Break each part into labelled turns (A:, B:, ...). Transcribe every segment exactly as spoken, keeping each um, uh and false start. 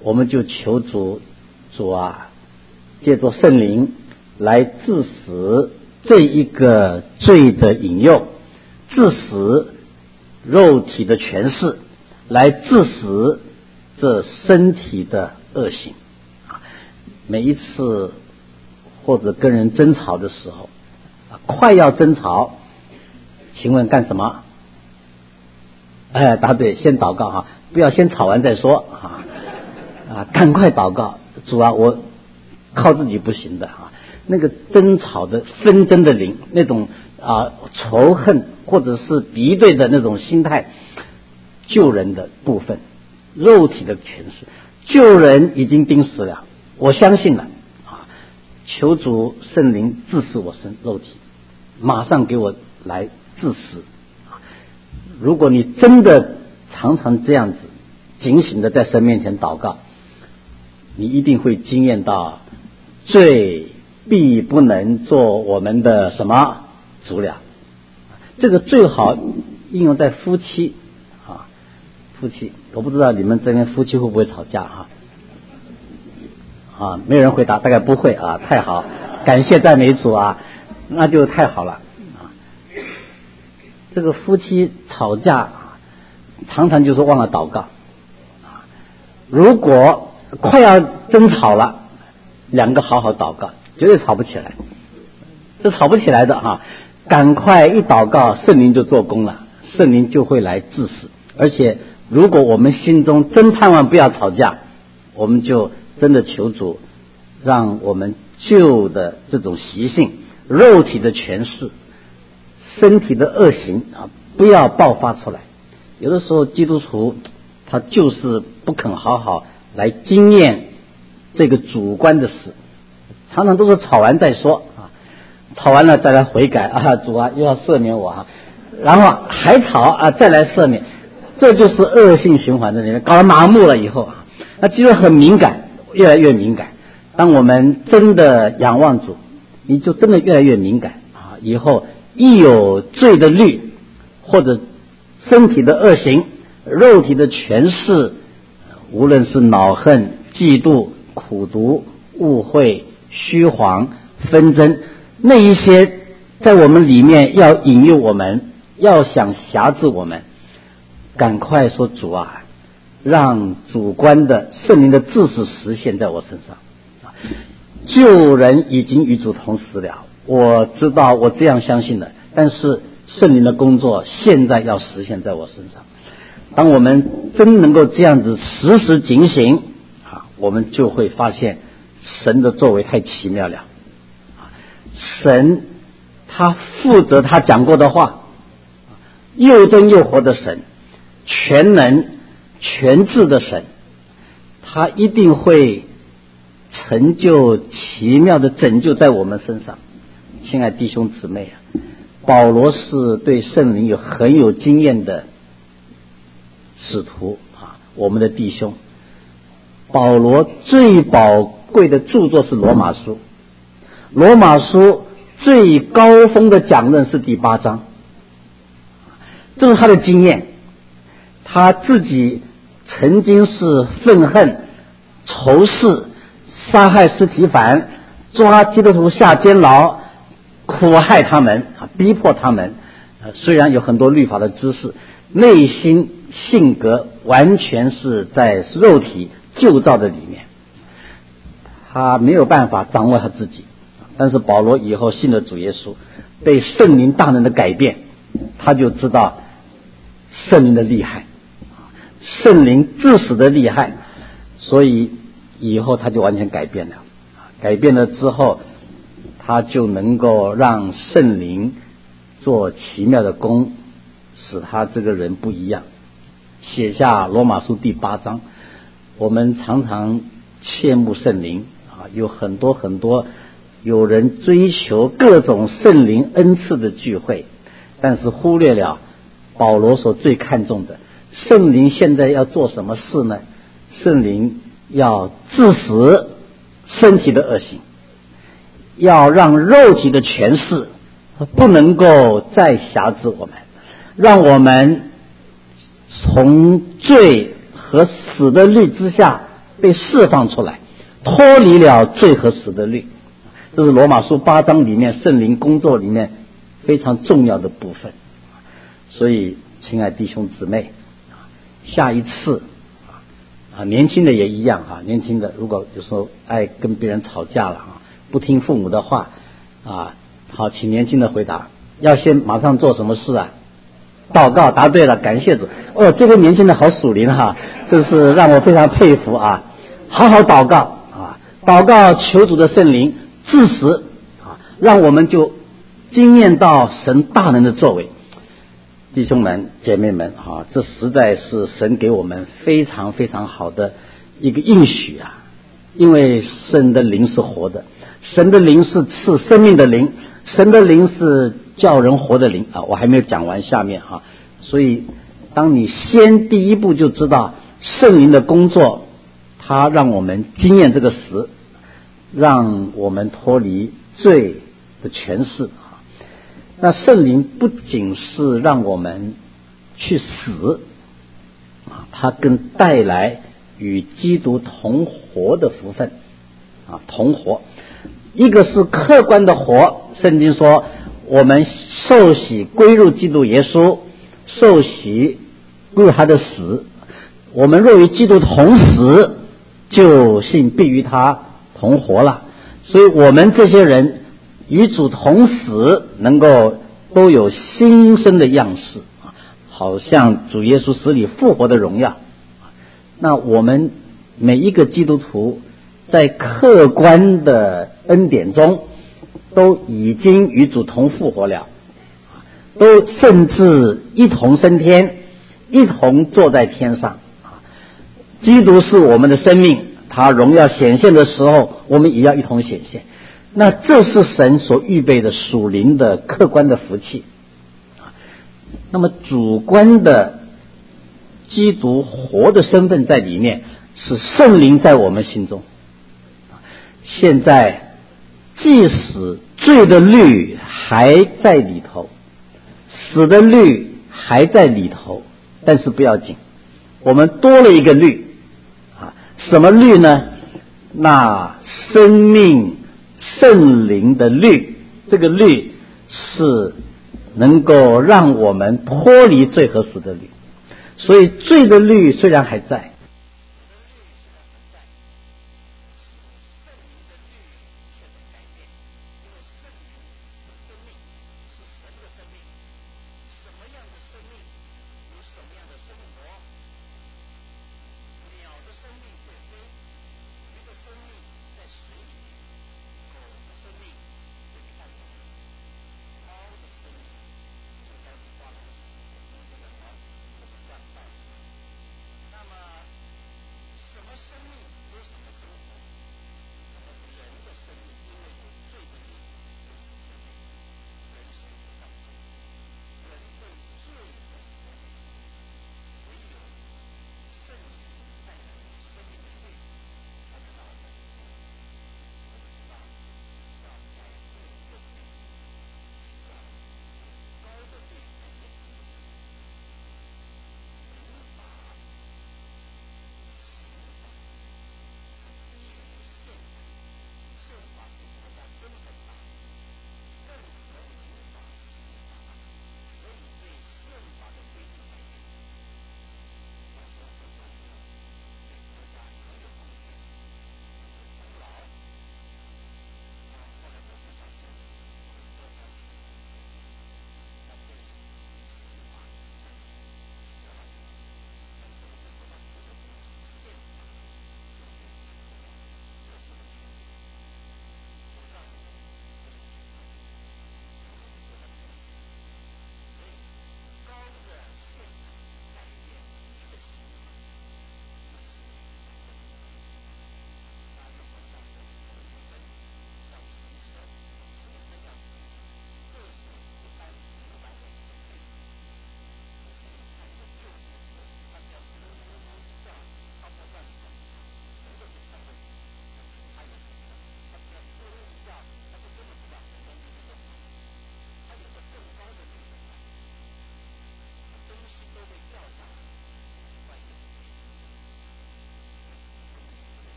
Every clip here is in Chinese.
A: 我们就求主，主啊，借着圣灵来致死这一个罪的引诱，致死肉体的权势，来致死这身体的恶行。每一次或者跟人争吵的时候，快要争吵，请问干什么？哎，答对，先祷告哈，不要先吵完再说啊啊，赶快祷告，主啊，我靠自己不行的啊。那个争吵的纷争的灵，那种啊仇恨或者是敌对的那种心态，救人的部分，肉体的权势，救人已经钉死了，我相信了啊，求主圣灵治死我身肉体，马上给我来治死。如果你真的常常这样子警醒的在神面前祷告，你一定会经验到罪必不能做我们的什么主了。这个最好应用在夫妻啊，夫妻，我不知道你们这边夫妻会不会吵架哈？啊，没有人回答，大概不会啊，太好，感谢赞美主啊，那就太好了。这个夫妻吵架常常就是忘了祷告，如果快要争吵了，两个好好祷告，绝对吵不起来。这吵不起来的哈，赶快一祷告，圣灵就做工了，圣灵就会来治死。而且如果我们心中真盼望不要吵架，我们就真的求主让我们旧的这种习性，肉体的权势，身体的恶行啊，不要爆发出来。有的时候基督徒他就是不肯好好来经验这个主观的事，常常都是吵完再说啊，吵完了再来悔改啊，主啊又要赦免我啊，然后还吵啊再来赦免，这就是恶性循环在里面，搞得麻木了以后啊，那基督很敏感，越来越敏感。当我们真的仰望主，你就真的越来越敏感啊，以后一有罪的律，或者身体的恶行，肉体的权势，无论是恼恨、嫉妒、苦毒、误会、虚谎、纷争，那一些在我们里面要引诱我们，要想辖制我们，赶快说主啊，让主观的圣灵的治死实现在我身上。救人已经与主同死了，我知道我这样相信的，但是圣灵的工作现在要实现在我身上。当我们真能够这样子时时警醒啊，我们就会发现神的作为太奇妙了。神他负责他讲过的话，又真又活的神，全能全智的神，他一定会成就奇妙的拯救在我们身上。亲爱弟兄姊妹啊，保罗是对圣灵有很有经验的使徒啊，我们的弟兄。保罗最宝贵的著作是罗马书，罗马书最高峰的讲论是第八章，这是他的经验。他自己曾经是愤恨、仇视、杀害司提反，抓基督徒下监牢，苦害他们，逼迫他们。虽然有很多律法的知识，内心性格完全是在肉体旧造的里面，他没有办法掌握他自己。但是保罗以后信了主耶稣，被圣灵大能的改变，他就知道圣灵的厉害，圣灵致死的厉害，所以以后他就完全改变了。改变了之后，他就能够让圣灵做奇妙的工，使他这个人不一样。写下罗马书第八章，我们常常切慕圣灵啊，有很多很多有人追求各种圣灵恩赐的聚会，但是忽略了保罗所最看重的，圣灵现在要做什么事呢？圣灵要治死身体的恶行，要让肉体的权势不能够再辖制我们，让我们从罪和死的律之下被释放出来，脱离了罪和死的律。这是罗马书八章里面圣灵工作里面非常重要的部分。所以亲爱弟兄姊妹，下一次啊，年轻的也一样啊，年轻的如果有时候爱跟别人吵架了啊，不听父母的话啊，好，请年轻的回答，要先马上做什么事啊？祷告，答对了，感谢主。哦，这个年轻的好属灵哈，这是让我非常佩服啊！好好祷告啊，祷告求主的圣灵致使啊，让我们就经验到神大能的作为。弟兄们姐妹们啊，这实在是神给我们非常非常好的一个应许啊！因为神的灵是活的，神的灵是赐生命的灵，神的灵是叫人活的灵啊！我还没有讲完下面啊，所以当你先第一步就知道圣灵的工作，它让我们经验这个死，让我们脱离罪的权势。那圣灵不仅是让我们去死啊，它更带来与基督同活的福分啊，同活。一个是客观的活，圣经说我们受洗归入基督耶稣，受洗归入他的死，我们若与基督同死，就信必与他同活了。所以我们这些人与主同死，能够都有新生的样式，好像主耶稣死里复活的荣耀。那我们每一个基督徒在客观的恩典中都已经与主同复活了，都甚至一同升天，一同坐在天上。基督是我们的生命，他荣耀显现的时候，我们也要一同显现。那这是神所预备的属灵的客观的福气。那么主观的基督活的身份在里面，是圣灵在我们心中。现在即使罪的律还在里头，死的律还在里头，但是不要紧，我们多了一个律啊，什么律呢？那生命圣灵的律，这个律是能够让我们脱离罪和死的律。所以罪的律虽然还在，那么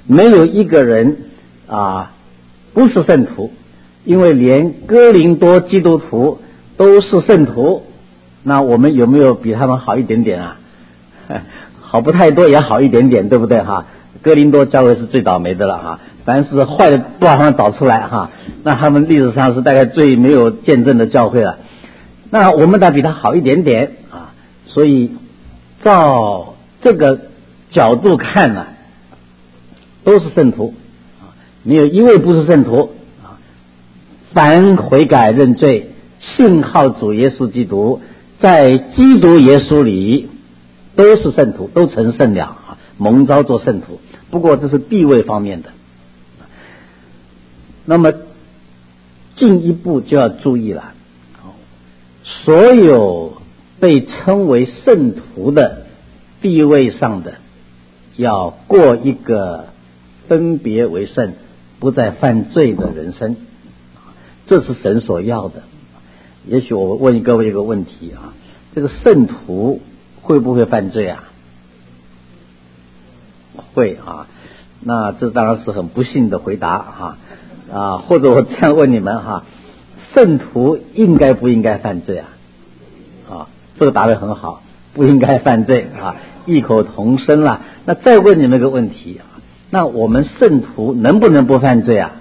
A: 没有一个人啊不是圣徒，因为连哥林多基督徒都是圣徒，那我们有没有比他们好一点点啊？好不太多也好一点点，对不对哈？哥林多教会是最倒霉的了哈，凡是坏的不把他们找出来哈，那他们历史上是大概最没有见证的教会了。那我们得比他好一点点啊，所以照这个角度看呢、啊，都是圣徒啊，没有一位不是圣徒啊。凡悔改认罪，信靠主耶稣基督，在基督耶稣里都是圣徒，都成圣了啊，蒙召做圣徒。不过这是地位方面的。那么进一步就要注意了，所有被称为圣徒的地位上的，要过一个分别为圣，不再犯罪的人生，这是神所要的。也许我问各位一个问题啊，这个圣徒会不会犯罪啊？会啊，那这当然是很不幸的回答哈啊，或者我这样问你们哈，圣徒应该不应该犯罪啊？啊，这个答得很好，不应该犯罪啊，异口同声了。那再问你们一个问题啊，那我们圣徒能不能不犯罪啊？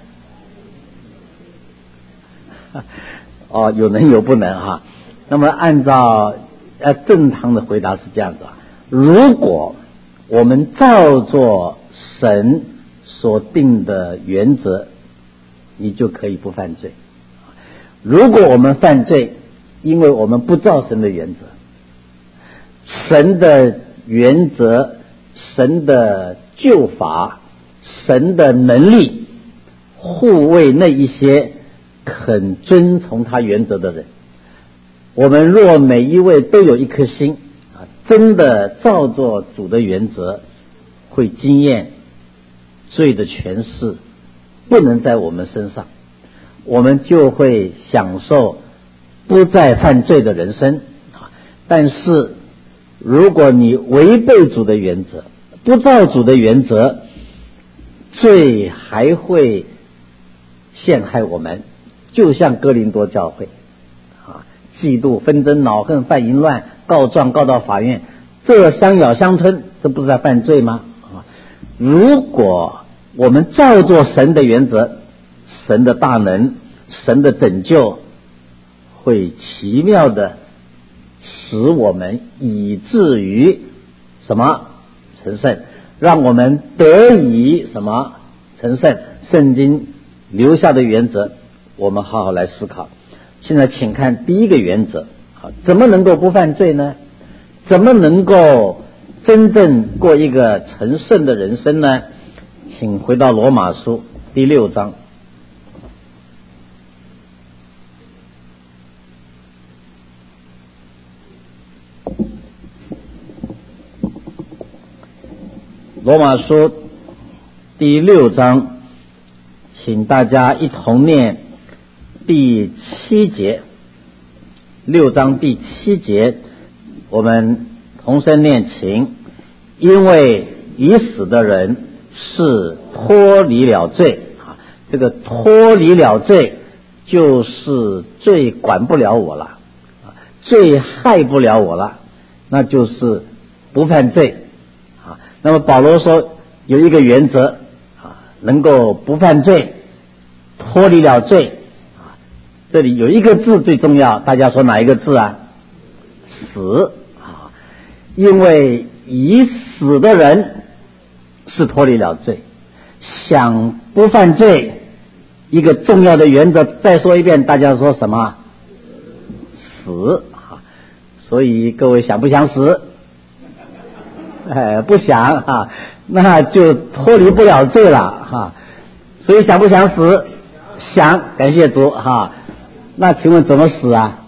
A: 哦，有能有不能哈。那么按照呃正常的回答是这样子啊，如果我们照做神所定的原则，你就可以不犯罪。如果我们犯罪，因为我们不照神的原则，神的原则，神的救法，神的能力护卫那一些肯遵从他原则的人，我们若每一位都有一颗心啊，真的照做主的原则，会经验罪的权势不能在我们身上，我们就会享受不再犯罪的人生啊。但是如果你违背主的原则，不照主的原则，罪还会陷害我们，就像哥林多教会啊，嫉妒、纷争、恼恨、犯淫乱、告状告到法院，这相咬相吞，这不是在犯罪吗？啊，如果我们照做神的原则，神的大能，神的拯救会奇妙的使我们以至于什么成圣，让我们得以什么成圣。圣经留下的原则我们好好来思考。现在请看第一个原则，好，怎么能够不犯罪呢？怎么能够真正过一个成圣的人生呢？请回到罗马书第六章。罗马书第六章，请大家一同念第七节。六章第七节，我们同声念请。因为已死的人是脱离了罪啊，这个脱离了罪就是罪管不了我了，罪害不了我了，那就是不犯罪啊。那么保罗说有一个原则啊，能够不犯罪，脱离了罪啊。这里有一个字最重要，大家说哪一个字啊？死啊，因为已死的人是脱离了罪，想不犯罪，一个重要的原则，再说一遍，大家说什么？死啊！所以各位想不想死？哎，不想啊，那就脱离不了罪了哈。所以想不想死？想，感谢主哈。那请问怎么死啊？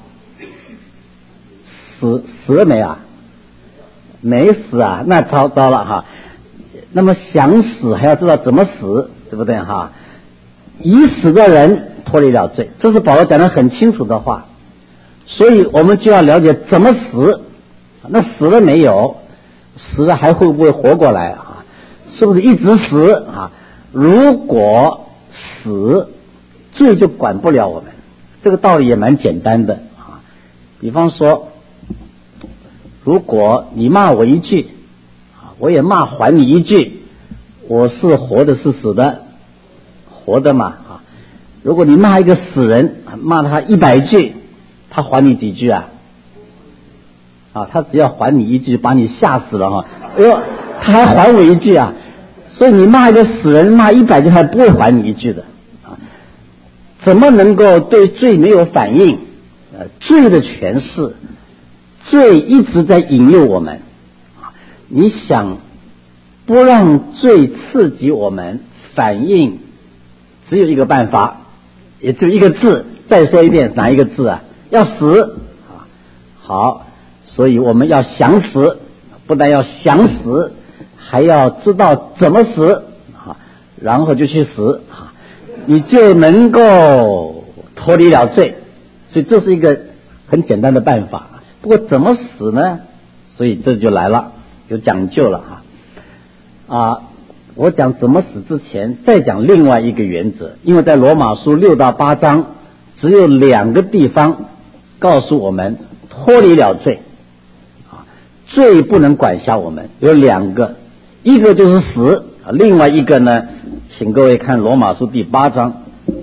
A: 死死了没啊？没死啊，那糟糟了哈。那么想死还要知道怎么死，对不对哈？已死的人脱离了罪，这是保罗讲得很清楚的话。所以我们就要了解怎么死。那死了没有？死了还会不会活过来啊？ 是不是一直死啊？如果死，罪就管不了我们。这个道理也蛮简单的啊。比方说，如果你骂我一句，我也骂还你一句，我是活的是死的？活的嘛啊。如果你骂一个死人，骂他一百句，他还你几句啊？啊，他只要还你一句，把你吓死了哈！哎呦，他还还我一句啊！所以你骂一个死人，骂一百句，他不会还你一句的啊！怎么能够对罪没有反应？呃，罪的诠释，罪一直在引诱我们啊！你想不让罪刺激我们反应，只有一个办法，也就一个字。再说一遍，哪一个字啊？要死啊！好。所以我们要想死，不但要想死，还要知道怎么死啊，然后就去死啊，你就能够脱离了罪。所以这是一个很简单的办法。不过怎么死呢？所以这就来了，有讲究了啊。啊，我讲怎么死之前，再讲另外一个原则，因为在罗马书六到八章只有两个地方告诉我们脱离了罪。罪不能管辖我们，有两个，一个就是死，另外一个呢，请各位看罗马书第八章，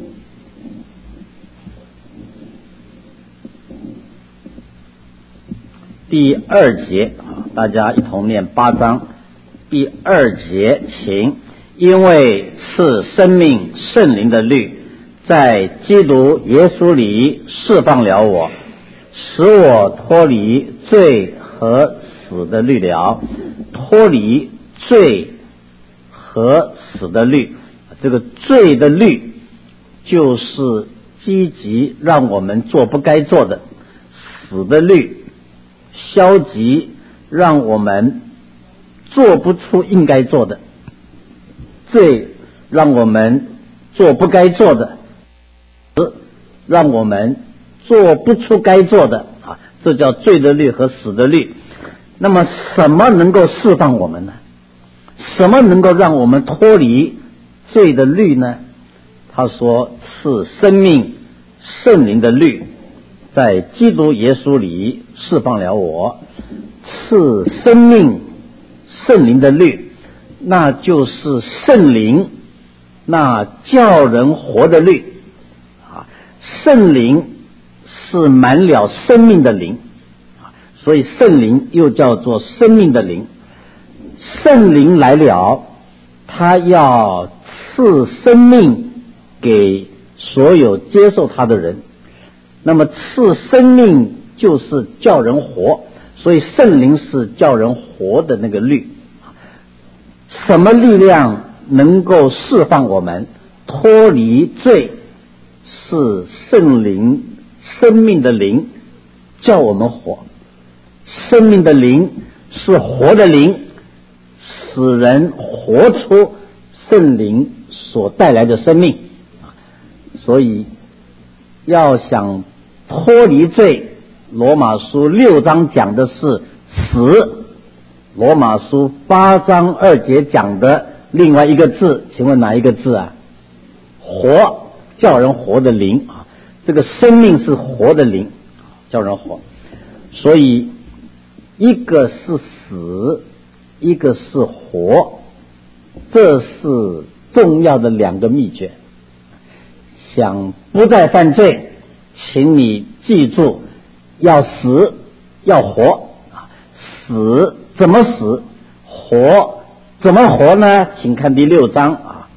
A: 第二节，大家一同念八章第二节，请。因为是生命圣灵的律，在基督耶稣里释放了我，使我脱离罪和死的律了，脱离罪和死的律。这个罪的律就是积极让我们做不该做的，死的律消极让我们做不出应该做的。罪让我们做不该做的，死让我们做不出该做的啊，这叫罪的律和死的律。那么什么能够释放我们呢？什么能够让我们脱离罪的律呢？他说是生命圣灵的律，在基督耶稣里释放了我。是生命圣灵的律，那就是圣灵那叫人活的律啊。圣灵是满了生命的灵，所以圣灵又叫做生命的灵。圣灵来了，他要赐生命给所有接受他的人。那么赐生命就是叫人活，所以圣灵是叫人活的那个律。什么力量能够释放我们脱离罪？是圣灵，生命的灵叫我们活。生命的灵是活的灵，使人活出圣灵所带来的生命。所以要想脱离罪，罗马书六章讲的是死，罗马书八章二节讲的另外一个字，请问哪一个字啊？活，叫人活的灵啊，这个生命是活的灵，叫人活。所以一个是死，一个是活，这是重要的两个秘诀。想不再犯罪，请你记住，要死要活。死怎么死？活怎么活呢？请看第六章啊，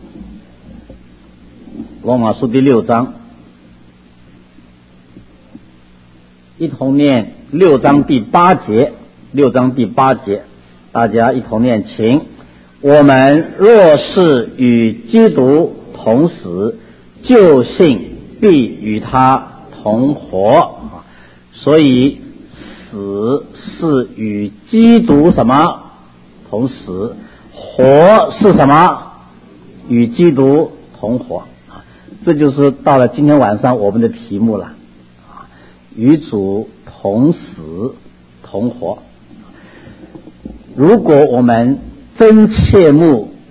A: 罗马书第六章，一同念六章第八节，六章第八节，大家一同念，请。我们若是与基督同死，就信必与他同活。所以死是与基督什么同死，活是什么？与基督同活。这就是到了今天晚上我们的题目了，与主同死同活。如果我们真切慕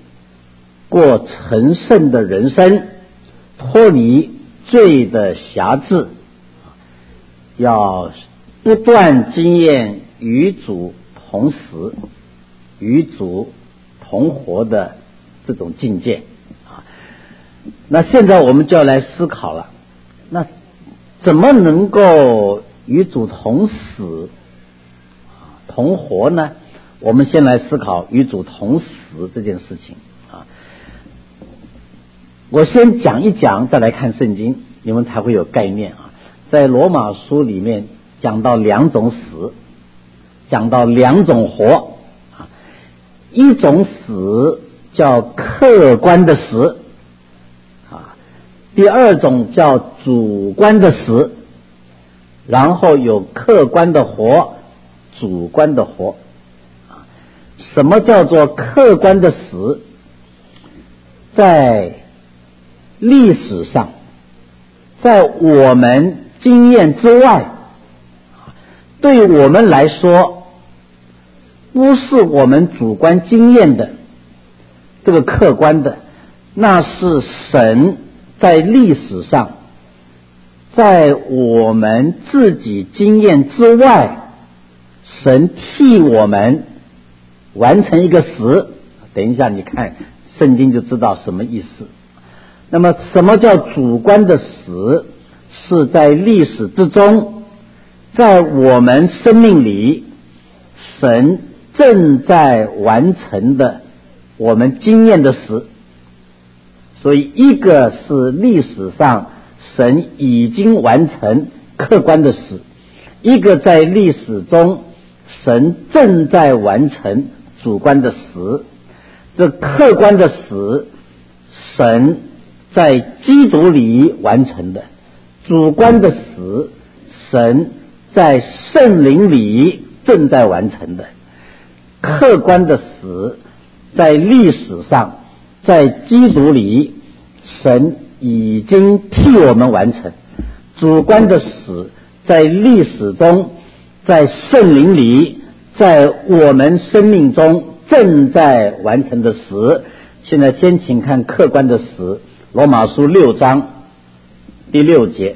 A: 过成圣的人生，脱离罪的辖制，要不断经验与主同死、与主同活的这种境界啊。那现在我们就要来思考了，那怎么能够与主同死、同活呢？我们先来思考与主同死这件事情啊。我先讲一讲，再来看圣经，你们才会有概念啊。在罗马书里面讲到两种死，讲到两种活啊。一种死叫客观的死啊，第二种叫主观的死，然后有客观的活，主观的活啊。什么叫做客观的死？在历史上，在我们经验之外，对我们来说不是我们主观经验的这个客观的，那是神在历史上，在我们自己经验之外，神替我们完成一个死。等一下你看圣经就知道什么意思。那么什么叫主观的死？是在历史之中，在我们生命里，神正在完成的我们经验的死。所以一个是历史上神已经完成客观的死，一个在历史中神正在完成主观的死。这客观的死，神在基督里完成的；主观的死，神在圣灵里正在完成的。客观的死，在历史上，在基督里，神已经替我们完成；主观的死，在历史中，在圣灵里，在我们生命中正在完成的死。现在先请看客观的死，罗马书六章第六节。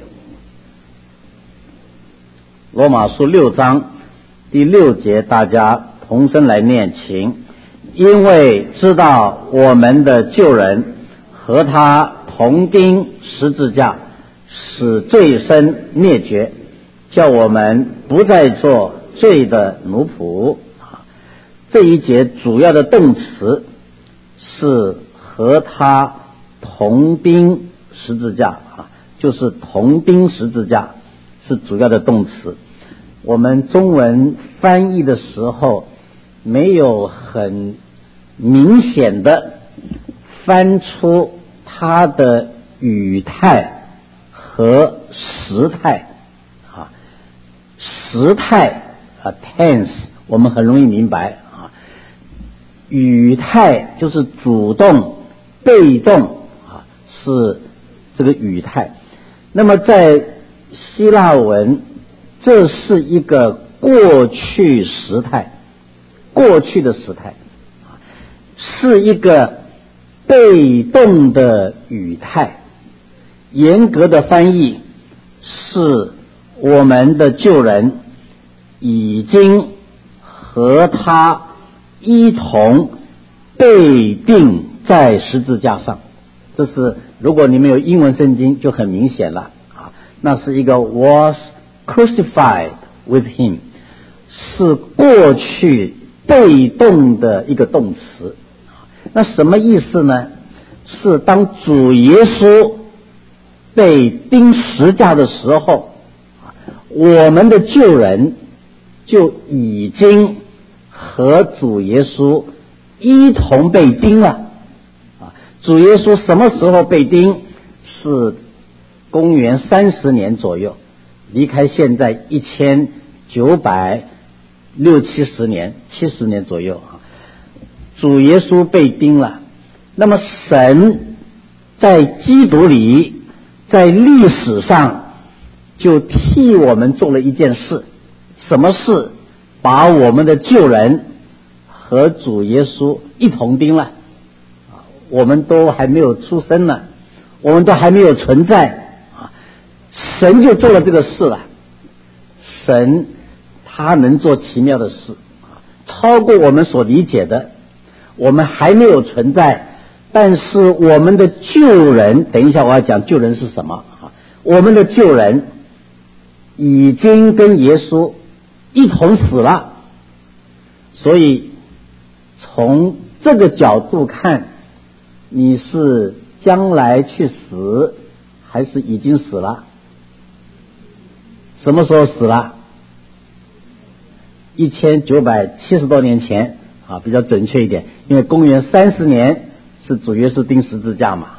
A: 罗马书六章第六节，大家同声来念，请。因为知道我们的救人和他同钉十字架，使罪身灭绝，叫我们不再做罪的奴仆。这一节主要的动词是和他同钉十字架啊，就是同钉十字架是主要的动词。我们中文翻译的时候没有很明显的翻出它的语态和时态啊，时态啊 tense 我们很容易明白啊，语态就是主动被动啊，是这个语态。那么在希腊文，这是一个过去时态，过去的时态是一个被动的语态。严格的翻译是我们的救人已经和他一同被钉在十字架上。这是如果你们有英文圣经就很明显了啊，那是一个 was crucified with him， 是过去被动的一个动词。那什么意思呢？是当主耶稣被钉十架的时候，我们的救人就已经和主耶稣一同被钉了。主耶稣什么时候被钉？是公元三十年左右，离开现在一千九百六七十年，七十年左右啊。主耶稣被钉了，那么神在基督里，在历史上就替我们做了一件事。什么事？把我们的救人和主耶稣一同钉了。 我们都还没有出生呢，我们都还没有存在啊，神就做了这个事了。神他能做奇妙的事，超过我们所理解的。我们还没有存在，但是我们的救人，等一下我要讲救人是什么啊？我们的救人已经跟耶稣一同死了，所以从这个角度看，你是将来去死，还是已经死了？什么时候死了？一千九百七十多年前啊，比较准确一点，因为公元三十年是主耶稣钉十字架嘛。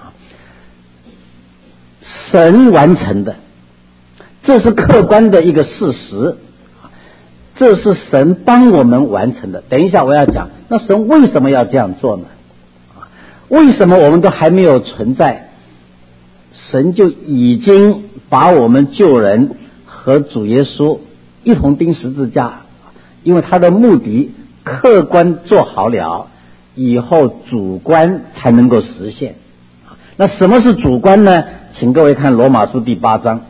A: 神完成的，这是客观的一个事实，这是神帮我们完成的。等一下我要讲，那神为什么要这样做呢？为什么我们都还没有存在，神就已经把我们救人和主耶稣一同钉十字架？因为他的目的客观做好了以后，主观才能够实现。那什么是主观呢？请各位看罗马书第八章。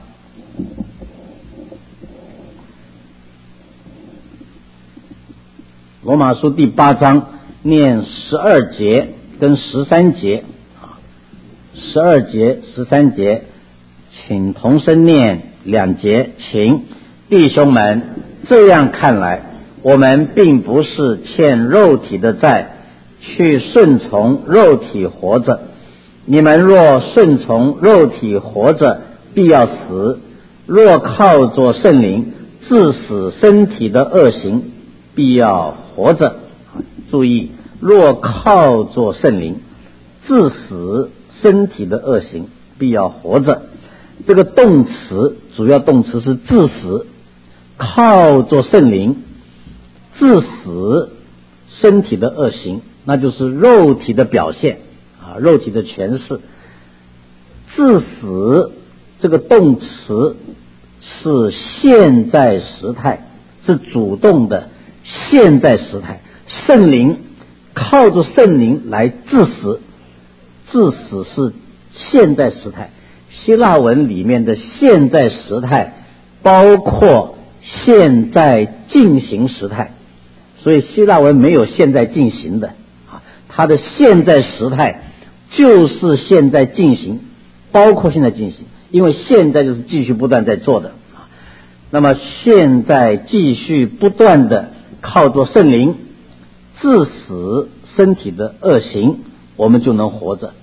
A: 罗马书第八章念十二节跟十三节，十二节十三节，请同声念两节。请弟兄们，这样看来，我们并不是欠肉体的债，去顺从肉体活着。你们若顺从肉体活着，必要死；若靠着圣灵治死身体的恶行，必要活着。注意，若靠着圣灵治死身体的恶行，必要活着。这个动词主要动词是治死，靠着圣灵治死身体的恶行，那就是肉体的表现啊，肉体的诠释。治死这个动词是现在时态，是主动的现在时态。圣灵靠着圣灵来治死，治死是现在时态。希腊文里面的现在时态包括现在进行时态，所以希腊文没有现在进行的啊，它的现在时态就是现在进行，包括现在进行，因为现在就是继续不断在做的啊。那么现在继续不断的靠着圣灵治死身体的恶行，我们就能活着。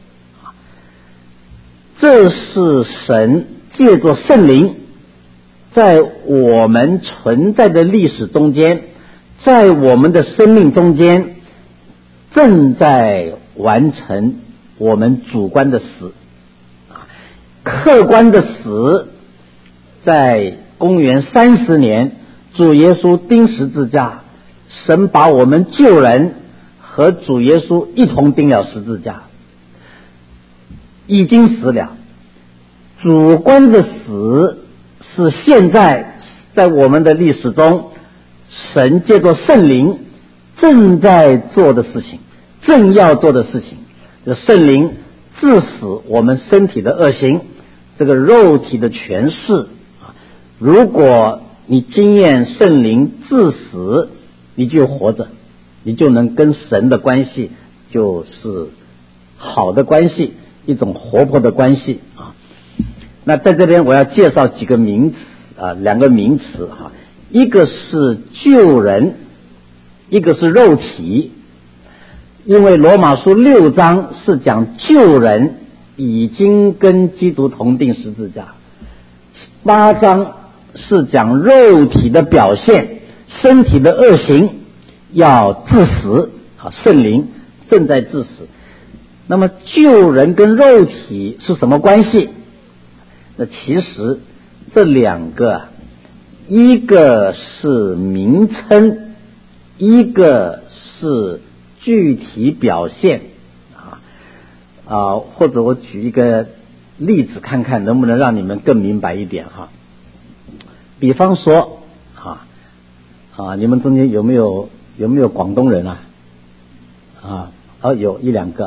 A: 这是神借着圣灵在我们存在的历史中间，在我们的生命中间正在完成我们主观的死。客观的死在公元三十年主耶稣钉十字架，神把我们救人和主耶稣一同钉了十字架，已经死了。主观的死是现在在我们的历史中神借着圣灵正在做的事情，正要做的事情。就圣灵治死我们身体的恶行，这个肉体的诠释。如果你经验圣灵治死，你就活着，你就能跟神的关系就是好的关系，一种活泼的关系啊。那在这边我要介绍几个名词啊，两个名词哈，一个是救人，一个是肉体。因为罗马书六章是讲救人已经跟基督同定十字架，八章是讲肉体的表现，身体的恶行要致死啊，圣灵正在致死。那么救人跟肉体是什么关系？那其实这两个，一个是名称，一个是具体表现啊啊，或者我举一个例子看看能不能让你们更明白一点哈。比方说啊啊，你们中间有没有有没有广东人啊？啊，哦，有一两个哈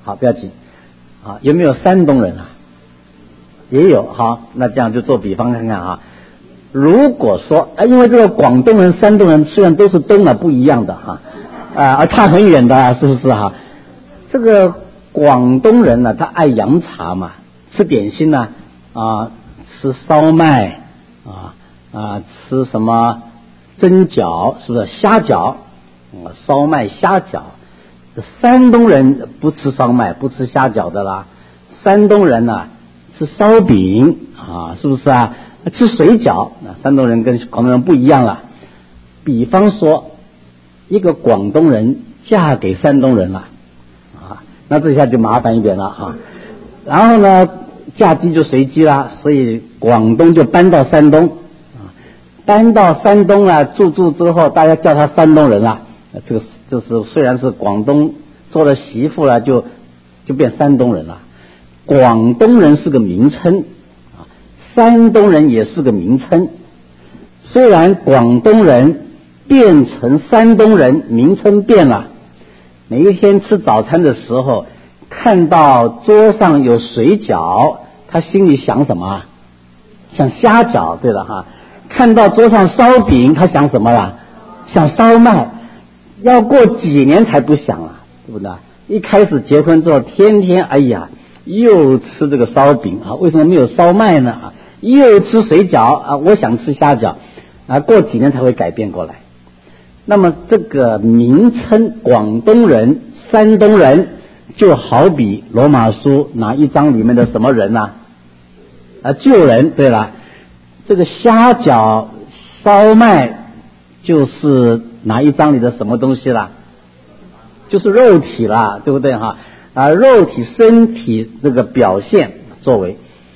A: 好，不要紧啊。有没有山东人啊？也有。好，那这样就做比方看看啊。如果说啊，因为这个广东人、山东人虽然都是东啊，不一样的哈，啊，差很远的、啊，是不是哈？这个广东人呢、啊，他爱洋茶嘛，吃点心呢 啊, 啊，吃烧麦啊啊，吃什么蒸饺，是不是虾饺？啊，烧麦虾饺。山东人不吃烧麦，不吃虾饺的啦。山东人呢、啊、吃烧饼啊，是不是啊？吃水饺。啊，山东人跟广东人不一样了。比方说，一个广东人嫁给山东人了啊，那这下就麻烦一点了哈。然后呢，嫁鸡就随鸡啦，所以广东就搬到山东啊，搬到山东啊，住住之后，大家叫他山东人了。这个就是虽然是广东做了媳妇了，就就变山东人了。广东人是个名称啊，山东人也是个名称。虽然广东人变成山东人，名称变了。每一天吃早餐的时候，看到桌上有水饺，他心里想什么？想虾饺，对了哈。看到桌上烧饼，他想什么啦？想烧麦。要过几年才不想啊，对不对？一开始结婚之后，天天哎呀，又吃这个烧饼啊，为什么没有烧麦呢？啊，又吃水饺啊，我想吃虾饺啊，过几年才会改变过来。那么这个名称，广东人、山东人，就好比罗马书哪一章里面的什么人啊？啊，旧人，对了，这个虾饺、烧麦就是哪一章里的什么东西啦？就是肉体啦，对不对哈？啊，肉体身体这个表现作为，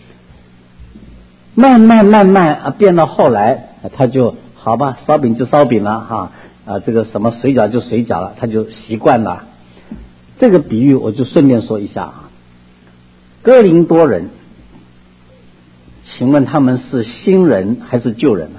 A: 慢慢慢慢啊，变到后来，他就好吧，烧饼就烧饼了哈，啊，这个什么水饺就水饺了，他就习惯了。这个比喻我就顺便说一下啊，哥林多人，请问他们是新人还是旧人啊？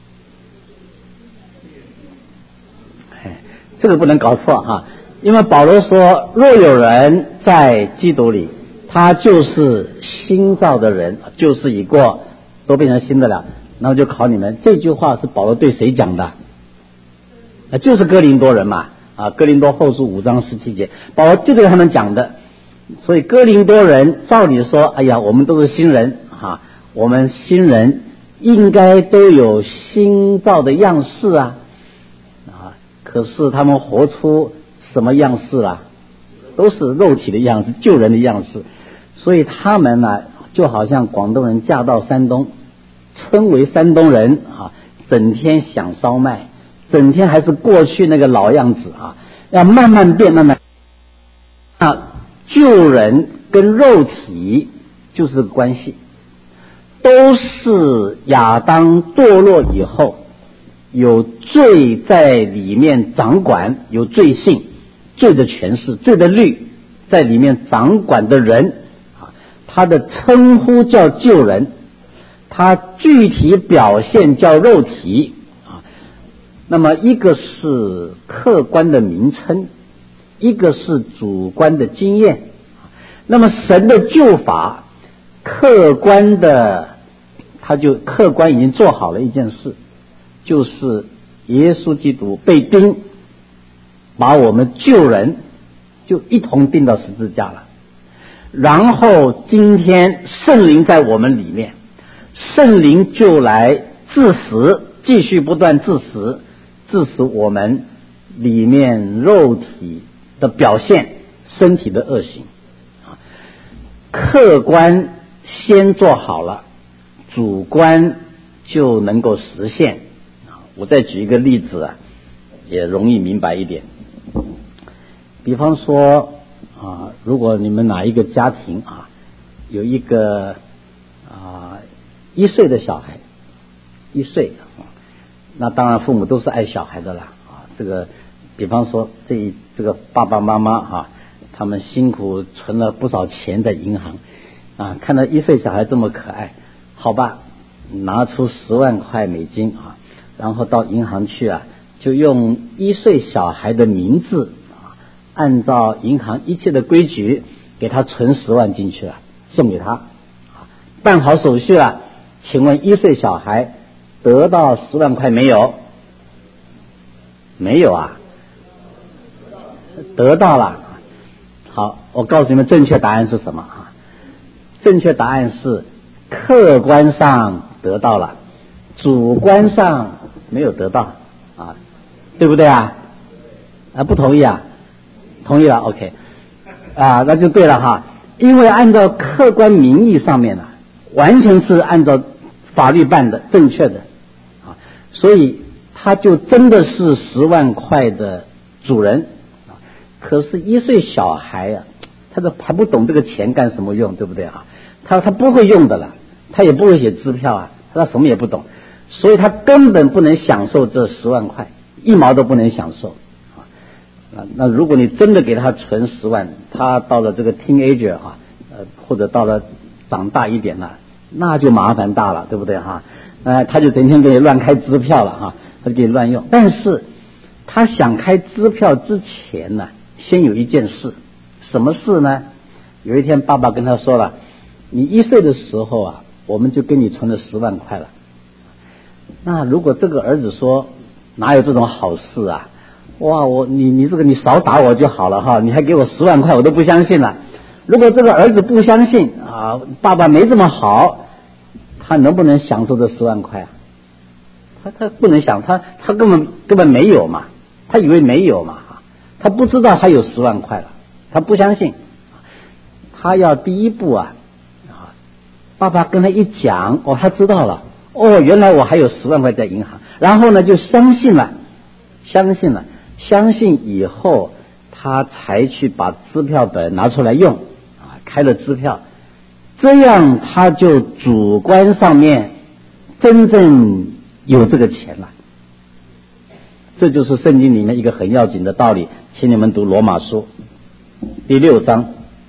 A: 这个不能搞错哈，因为保罗说，若有人在基督里，他就是新造的人，旧事已过，都变成新的了。然后就考你们，这句话是保罗对谁讲的？啊，就是哥林多人嘛，啊，哥林多后书五章十七节，保罗就对他们讲的。所以哥林多人照理说，哎呀，我们都是新人啊，我们新人应该都有新造的样式啊。可是他们活出什么样式啦？都是肉体的样式，旧人的样式。所以他们呢，就好像广东人嫁到山东，称为山东人啊，整天想烧麦，整天还是过去那个老样子啊，要慢慢变，慢慢。那旧人跟肉体就是关系，都是亚当堕落以后。有罪在里面掌管，有罪性，罪的权势，罪的律在里面掌管的人啊，他的称呼叫旧人，他具体表现叫肉体啊。那么一个是客观的名称，一个是主观的经验。那么神的救法，客观的，他就客观已经做好了一件事。就是耶稣基督被钉，把我们旧人就一同钉到十字架了。然后今天圣灵在我们里面，圣灵就来致死，继续不断致死，致使我们里面肉体的表现，身体的恶行。客观先做好了，主观就能够实现。我再举一个例子啊，也容易明白一点。比方说啊，如果你们哪一个家庭啊，有一个啊一岁的小孩，一岁啊，那当然父母都是爱小孩的啦啊。这个，比方说这这个爸爸妈妈啊，他们辛苦存了不少钱在银行啊，看到一岁小孩这么可爱，好吧，拿出十万块美金啊。然后到银行去啊，就用一岁小孩的名字啊，按照银行一切的规矩给他存十万进去了，送给他，办好手续了。请问一岁小孩得到十万块没有？没有啊，得到了。好，我告诉你们正确答案是什么啊？正确答案是客观上得到了，主观上没有得到啊，对不对啊？啊，不同意啊？同意了 ，OK， 啊，那就对了哈。因为按照客观名义上面呢、啊，完全是按照法律办的，正确的啊，所以他就真的是十万块的主人啊。可是，一岁小孩啊，他都还不懂这个钱干什么用，对不对啊？他他不会用的了，他也不会写支票啊，他什么也不懂，所以他根本不能享受这十万块，一毛都不能享受。啊，那如果你真的给他存十万，他到了这个 teenager 哈、啊，呃，或者到了长大一点了，那就麻烦大了，对不对哈？呃，他就整天给你乱开支票了哈，他就给你乱用。但是他想开支票之前呢，先有一件事，什么事呢？有一天爸爸跟他说了，你一岁的时候啊，我们就给你存了十万块了。那如果这个儿子说哪有这种好事啊？哇，我你你这个你少打我就好了哈，你还给我十万块，我都不相信了。如果这个儿子不相信啊，爸爸没这么好，他能不能享受这十万块啊？他他不能想，他他根本根本没有嘛，他以为没有嘛，他不知道他有十万块了，他不相信。他要第一步啊，啊，爸爸跟他一讲，哦，他知道了，哦，原来我还有十万块在银行，然后呢就相信了，相信了。相信以后，他才去把支票本拿出来用，啊，开了支票，这样他就主观上面真正有这个钱了。这就是圣经里面一个很要紧的道理，请你们读罗马书第六章。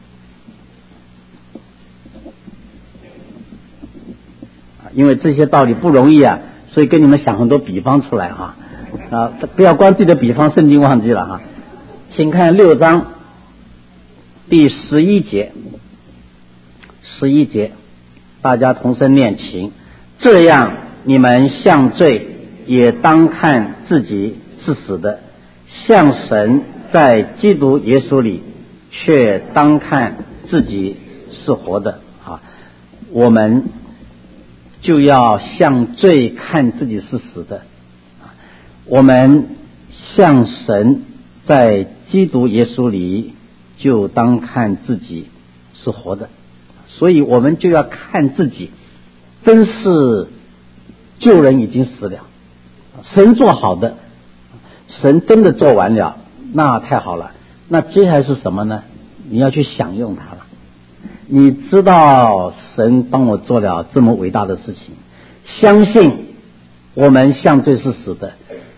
A: 因为这些道理不容易啊，所以跟你们想很多比方出来哈。啊，不要光记得比方，圣经忘记了哈。请看六章第十一节，十一节，大家同声念请。这样，你们向罪也当看自己是死的，向神在基督耶稣里却当看自己是活的啊。我们就要向罪看自己是死的。我们向神在基督耶稣里就当看自己是活的，所以我们就要看自己，真是旧人已经死了，神做好的，神真的做完了，那太好了。那接下来是什么呢？你要去享用它了。你知道神帮我做了这么伟大的事情，相信我们向罪是死的，